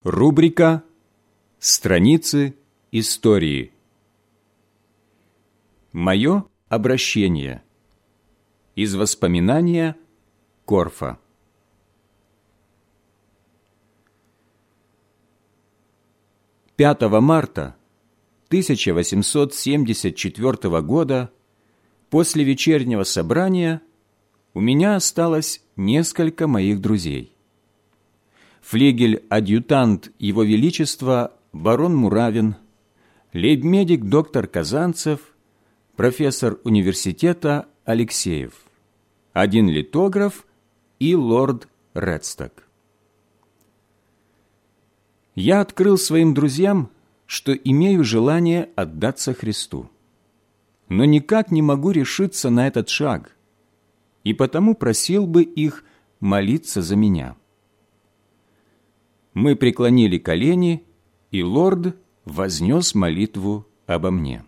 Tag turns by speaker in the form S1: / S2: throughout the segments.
S1: Рубрика «Страницы истории». Мое обращение. Из воспоминания Корфа. Марта 1874 года после вечернего собрания у меня осталось несколько моих друзей. Флигель-адъютант Его Величества барон Муравин, лейб-медик доктор Казанцев, профессор университета Алексеев, один литограф и лорд Редсток. Я открыл своим друзьям, что имею желание отдаться Христу, но никак не могу решиться на этот шаг, и потому просил бы их молиться за меня. Мы преклонили колени, и лорд вознес молитву обо мне.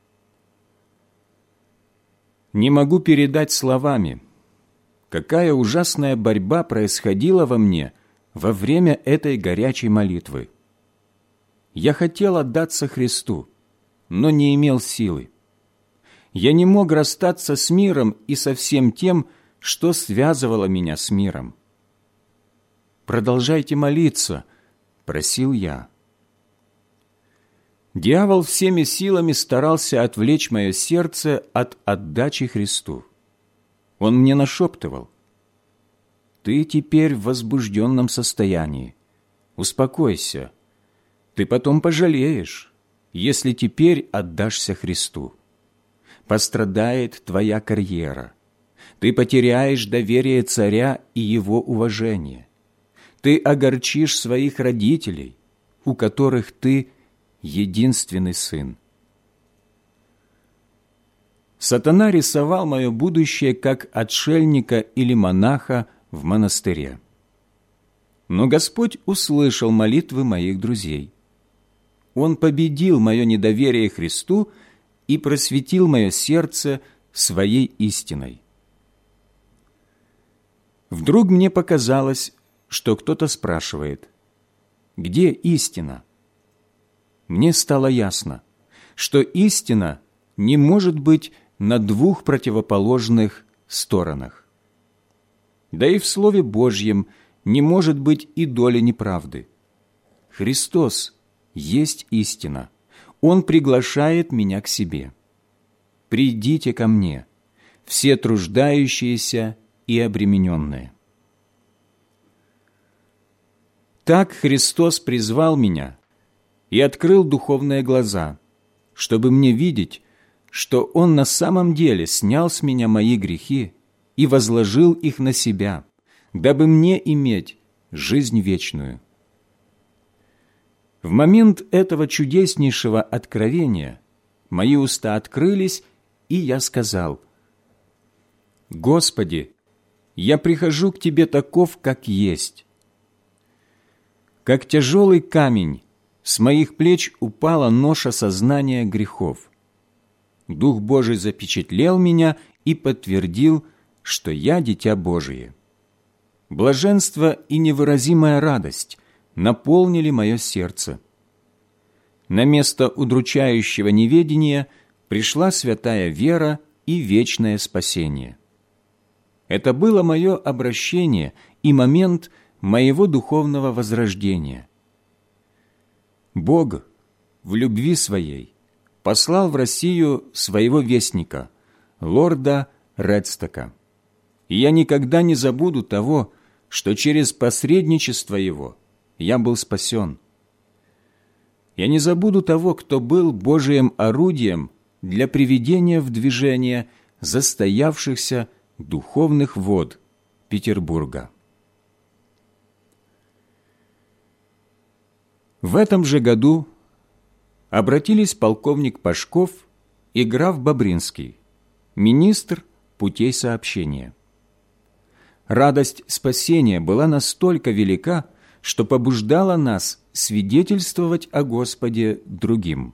S1: Не могу передать словами, какая ужасная борьба происходила во мне во время этой горячей молитвы. Я хотел отдаться Христу, но не имел силы. Я не мог расстаться с миром и со всем тем, что связывало меня с миром. «Продолжайте молиться», — просил я. Дьявол всеми силами старался отвлечь мое сердце от отдачи Христу. Он мне нашептывал: «Ты теперь в возбужденном состоянии. Успокойся. Ты потом пожалеешь, если теперь отдашься Христу. Пострадает твоя карьера. Ты потеряешь доверие царя и его уважение. Ты огорчишь своих родителей, у которых ты единственный сын». Сатана рисовал мое будущее как отшельника или монаха в монастыре. Но Господь услышал молитвы моих друзей. Он победил мое недоверие Христу и просветил мое сердце своей истиной. Вдруг мне показалось, что кто-то спрашивает: «Где истина?» Мне стало ясно, что истина не может быть на двух противоположных сторонах. Да и в Слове Божьем не может быть и доли неправды. Христос есть истина. Он приглашает меня к себе. «Придите ко мне, все труждающиеся и обремененные». Так Христос призвал меня и открыл духовные глаза, чтобы мне видеть, что Он на самом деле снял с меня мои грехи и возложил их на себя, дабы мне иметь жизнь вечную. В момент этого чудеснейшего откровения мои уста открылись, и я сказал: «Господи, я прихожу к Тебе таков, как есть». Как тяжелый камень с моих плеч упала ноша сознания грехов. Дух Божий запечатлел меня и подтвердил, что я дитя Божие. Блаженство и невыразимая радость наполнили мое сердце. На место удручающего неведения пришла святая вера и вечное спасение. Это было мое обращение и момент моего духовного возрождения. Бог в любви Своей послал в Россию своего вестника, лорда Редстока. И я никогда не забуду того, что через посредничество его я был спасен. Я не забуду того, кто был Божиим орудием для приведения в движение застоявшихся духовных вод Петербурга. В этом же году обратились полковник Пашков и граф Бобринский, министр путей сообщения. Радость спасения была настолько велика, что побуждала нас свидетельствовать о Господе другим.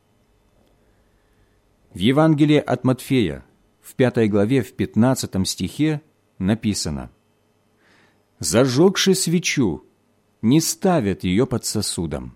S1: В Евангелии от Матфея, в 5 главе, в 15 стихе написано: «Зажегши свечу, не ставят ее под сосудом.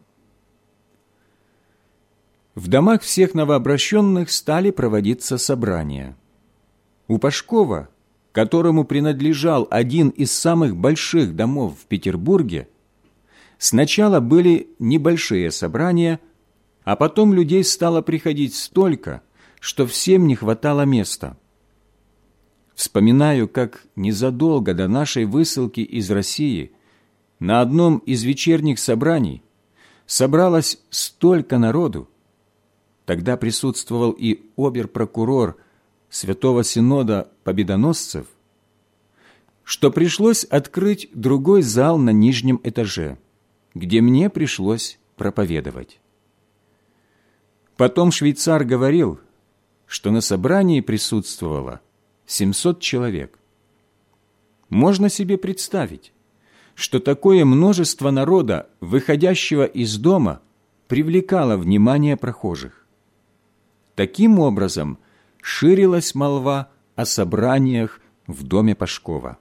S1: В домах всех новообращенных стали проводиться собрания. У Пашкова, которому принадлежал один из самых больших домов в Петербурге, сначала были небольшие собрания, а потом людей стало приходить столько, что всем не хватало места. Вспоминаю, как незадолго до нашей высылки из России на одном из вечерних собраний собралось столько народу. Тогда присутствовал и обер-прокурор Святого Синода Победоносцев, что пришлось открыть другой зал на нижнем этаже, где мне пришлось проповедовать. Потом швейцар говорил, что на собрании присутствовало 700 человек. Можно себе представить, что такое множество народа, выходящего из дома, привлекало внимание прохожих. Таким образом, ширилась молва о собраниях в доме Пашкова.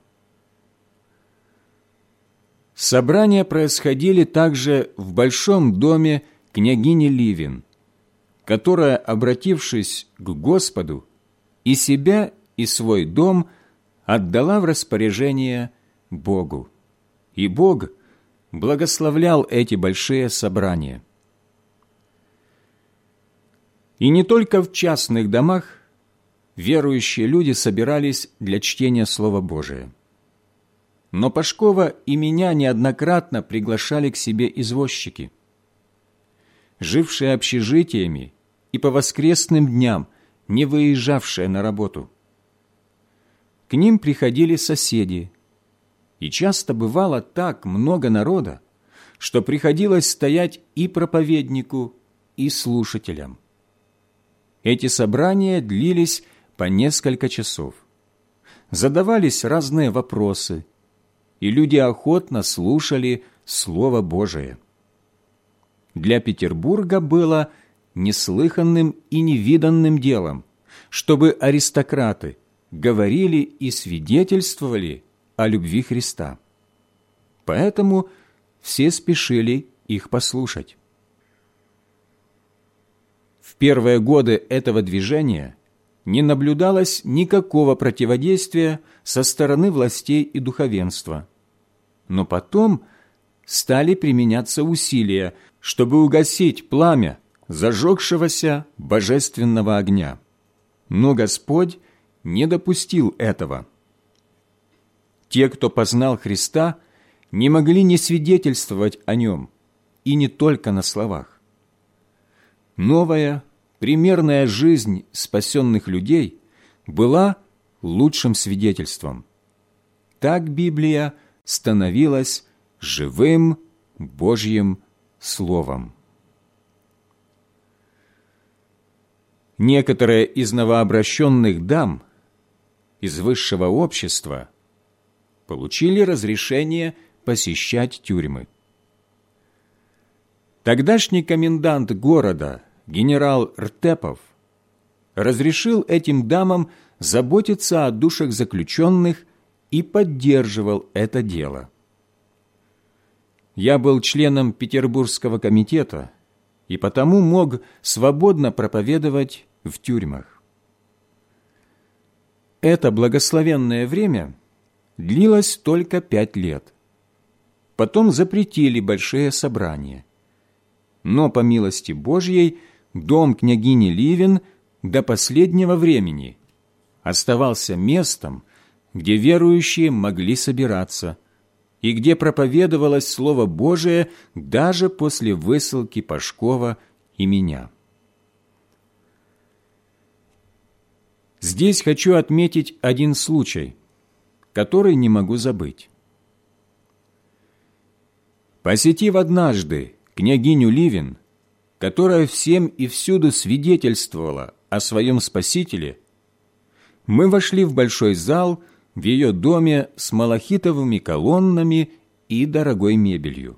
S1: Собрания происходили также в большом доме княгини Ливин, которая, обратившись к Господу, и себя, и свой дом отдала в распоряжение Богу. И Бог благословлял эти большие собрания. И не только в частных домах верующие люди собирались для чтения Слова Божия. Но Пашкова и меня неоднократно приглашали к себе извозчики, жившие общежитиями и по воскресным дням не выезжавшие на работу. К ним приходили соседи, и часто бывало так много народа, что приходилось стоять и проповеднику, и слушателям. Эти собрания длились по несколько часов. Задавались разные вопросы, и люди охотно слушали Слово Божие. Для Петербурга было неслыханным и невиданным делом, чтобы аристократы говорили и свидетельствовали о любви Христа. Поэтому все спешили их послушать. В первые годы этого движения не наблюдалось никакого противодействия со стороны властей и духовенства. Но потом стали применяться усилия, чтобы угасить пламя зажегшегося божественного огня. Но Господь не допустил этого. Те, кто познал Христа, не могли не свидетельствовать о Нем, и не только на словах. Новая, примерная жизнь спасенных людей была лучшим свидетельством. Так Библия становилась живым Божьим Словом. Некоторые из новообращенных дам из высшего общества получили разрешение посещать тюрьмы. Тогдашний комендант города, генерал Ртепов, разрешил этим дамам заботиться о душах заключенных и поддерживал это дело. Я был членом Петербургского комитета и потому мог свободно проповедовать в тюрьмах. Это благословенное время длилось только 5 лет. Потом запретили большие собрания. Но, по милости Божьей, дом княгини Ливин до последнего времени оставался местом, где верующие могли собираться и где проповедовалось Слово Божие даже после высылки Пашкова и меня. Здесь хочу отметить один случай, который не могу забыть. Посетив однажды княгиню Ливин, которая всем и всюду свидетельствовала о своем Спасителе, мы вошли в большой зал в ее доме с малахитовыми колоннами и дорогой мебелью.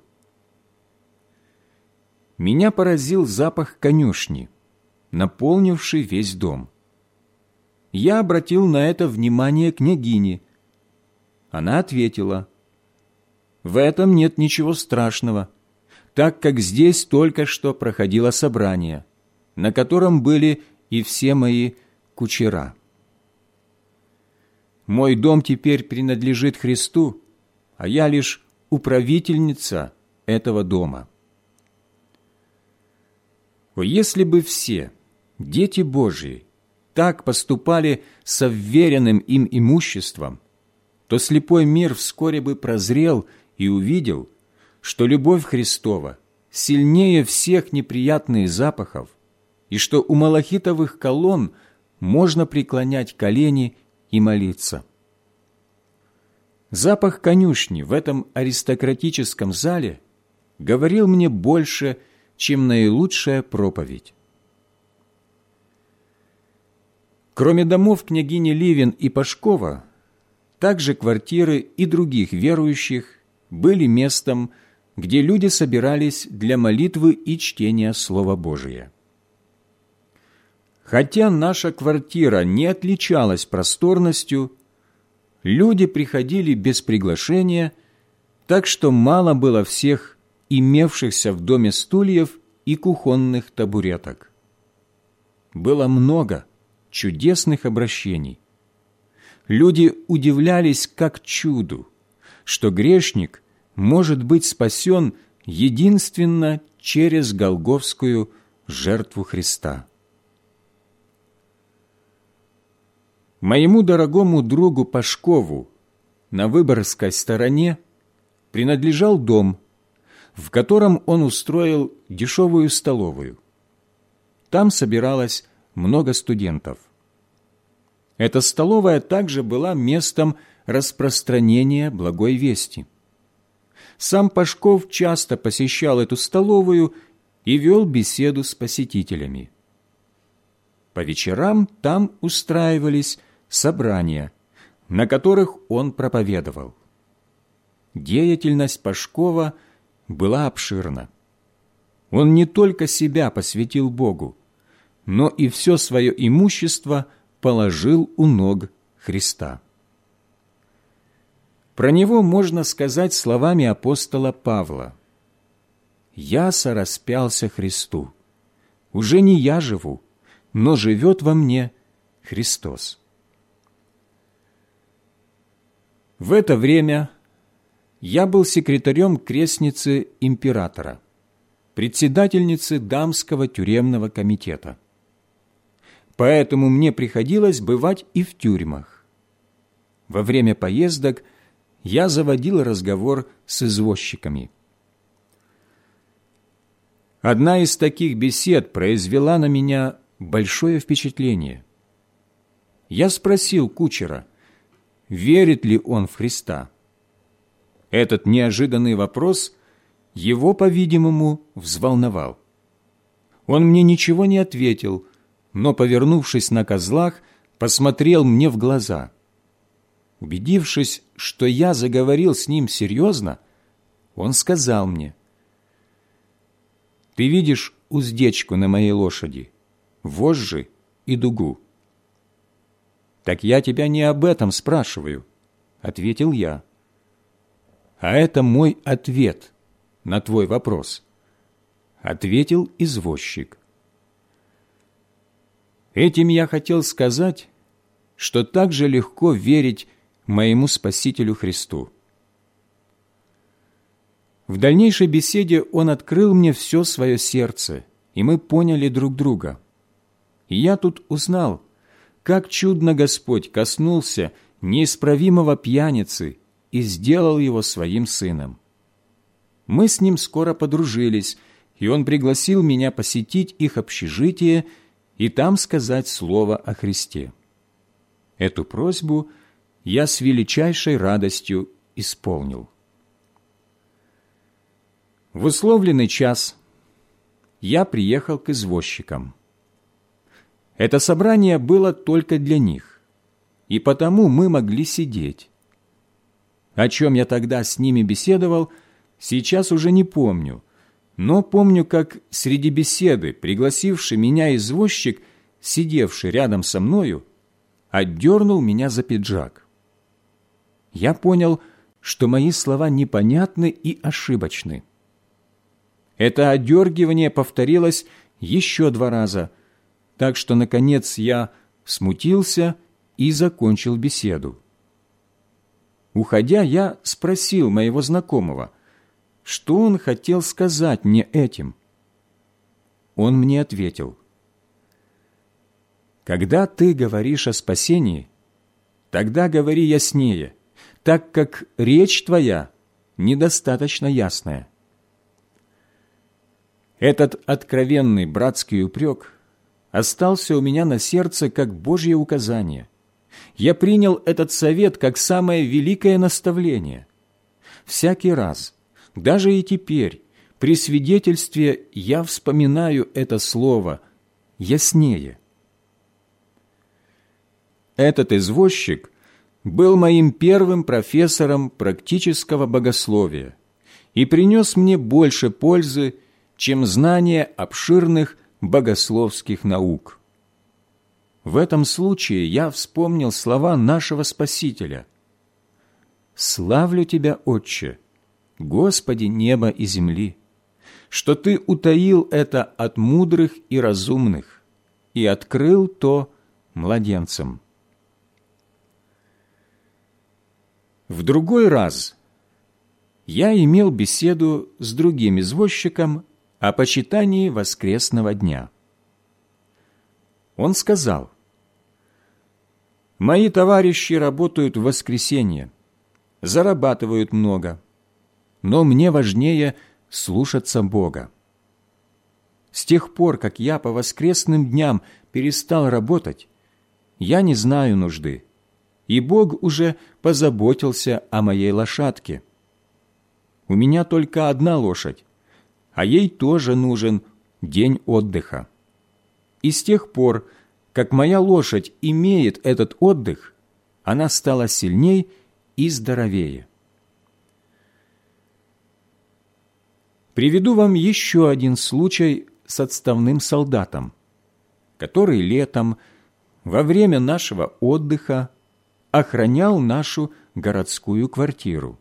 S1: Меня поразил запах конюшни, наполнивший весь дом. Я обратил на это внимание княгини. Она ответила: В этом нет ничего страшного, так как здесь только что проходило собрание, на котором были и все мои кучера. Мой дом теперь принадлежит Христу, а я лишь управительница этого дома. Если бы все дети Божьи так поступали с вверенным им имуществом, то слепой мир вскоре бы прозрел и увидел, что любовь Христова сильнее всех неприятных запахов, и что у малахитовых колонн можно преклонять колени и молиться. Запах конюшни в этом аристократическом зале говорил мне больше, чем наилучшая проповедь. Кроме домов княгини Ливен и Пашкова, также квартиры и других верующих были местом, где люди собирались для молитвы и чтения Слова Божия. Хотя наша квартира не отличалась просторностью, люди приходили без приглашения, так что мало было всех имевшихся в доме стульев и кухонных табуреток. Было много чудесных обращений. Люди удивлялись как чуду, что грешник может быть спасен единственно через голгофскую жертву Христа. Моему дорогому другу Пашкову на Выборгской стороне принадлежал дом, в котором он устроил дешевую столовую. Там собиралось много студентов. Эта столовая также была местом распространения благой вести. Сам Пашков часто посещал эту столовую и вел беседу с посетителями. По вечерам там устраивались собрания, на которых он проповедовал. Деятельность Пашкова была обширна. Он не только себя посвятил Богу, но и все свое имущество положил у ног Христа. Про него можно сказать словами апостола Павла: «Я сораспялся Христу. Уже не я живу, но живет во мне Христос». В это время я был секретарем крестницы императора, председательницы дамского тюремного комитета. Поэтому мне приходилось бывать и в тюрьмах. Во время поездок я заводил разговор с извозчиками. Одна из таких бесед произвела на меня большое впечатление. Я спросил кучера, верит ли он в Христа. Этот неожиданный вопрос его, по-видимому, взволновал. Он мне ничего не ответил, но, повернувшись на козлах, посмотрел мне в глаза. Убедившись, что я заговорил с ним серьезно, он сказал мне: «Ты видишь уздечку на моей лошади, вожжи и дугу?» «Так я тебя не об этом спрашиваю», — ответил я. «А это мой ответ на твой вопрос», — ответил извозчик. Этим я хотел сказать, что так же легко верить моему Спасителю Христу. В дальнейшей беседе он открыл мне все свое сердце, и мы поняли друг друга. И я тут узнал, как чудно Господь коснулся неисправимого пьяницы и сделал его своим сыном. Мы с ним скоро подружились, и он пригласил меня посетить их общежитие и там сказать слово о Христе. Эту просьбу я с величайшей радостью исполнил. В условленный час я приехал к извозчикам. Это собрание было только для них, и потому мы могли сидеть. О чем я тогда с ними беседовал, сейчас уже не помню, но помню, как среди беседы пригласивший меня извозчик, сидевший рядом со мною, отдернул меня за пиджак. Я понял, что мои слова непонятны и ошибочны. Это одергивание повторилось еще 2 раза, так что, наконец, я смутился и закончил беседу. Уходя, я спросил моего знакомого, что он хотел сказать мне этим. Он мне ответил: «Когда ты говоришь о спасении, тогда говори яснее, так как речь твоя недостаточно ясная». Этот откровенный братский упрек остался у меня на сердце как Божье указание. Я принял этот совет как самое великое наставление. Всякий раз, даже и теперь, при свидетельстве я вспоминаю это слово яснее. Этот извозчик был моим первым профессором практического богословия и принес мне больше пользы, чем знание обширных богословских наук. В этом случае я вспомнил слова нашего Спасителя: «Славлю Тебя, Отче, Господи неба и земли, что Ты утаил это от мудрых и разумных и открыл то младенцам». В другой раз я имел беседу с другим извозчиком о почитании воскресного дня. Он сказал: «Мои товарищи работают в воскресенье, зарабатывают много, но мне важнее слушаться Бога. С тех пор, как я по воскресным дням перестал работать, я не знаю нужды, и Бог уже позаботился о моей лошадке. У меня только одна лошадь, а ей тоже нужен день отдыха. И с тех пор, как моя лошадь имеет этот отдых, она стала сильней и здоровее». Приведу вам еще один случай с отставным солдатом, который летом, во время нашего отдыха, охранял нашу городскую квартиру.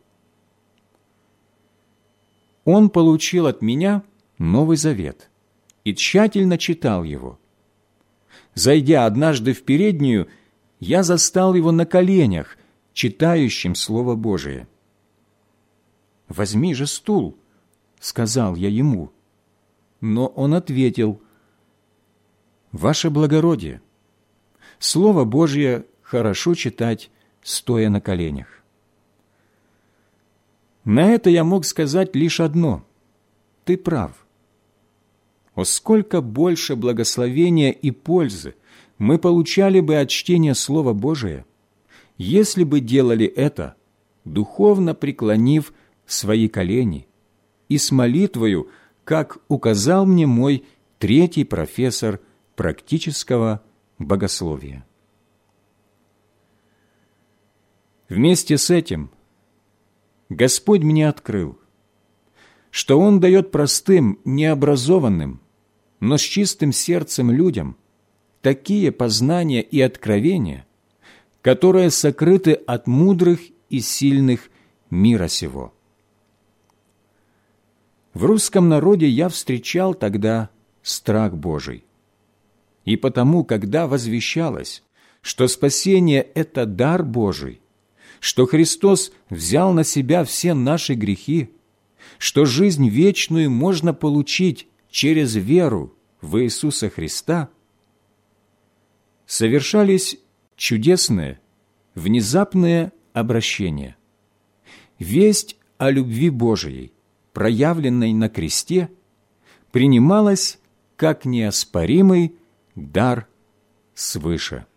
S1: Он получил от меня Новый Завет и тщательно читал его. Зайдя однажды в переднюю, я застал его на коленях, читающим Слово Божие. «Возьми же стул», — сказал я ему. Но он ответил: «Ваше благородие, Слово Божье хорошо читать, стоя на коленях». На это я мог сказать лишь одно: ты прав. О, сколько больше благословения и пользы мы получали бы от чтения Слова Божия, если бы делали это, духовно преклонив свои колени и с молитвою, как указал мне мой 3-й профессор практического богословия. Вместе с этим Господь мне открыл, что Он дает простым, необразованным, но с чистым сердцем людям такие познания и откровения, которые сокрыты от мудрых и сильных мира сего. В русском народе я встречал тогда страх Божий. И потому, когда возвещалось, что спасение – это дар Божий, что Христос взял на себя все наши грехи, что жизнь вечную можно получить через веру в Иисуса Христа, совершались чудесные, внезапные обращения. Весть о любви Божией, проявленной на кресте, принималась как неоспоримый дар свыше.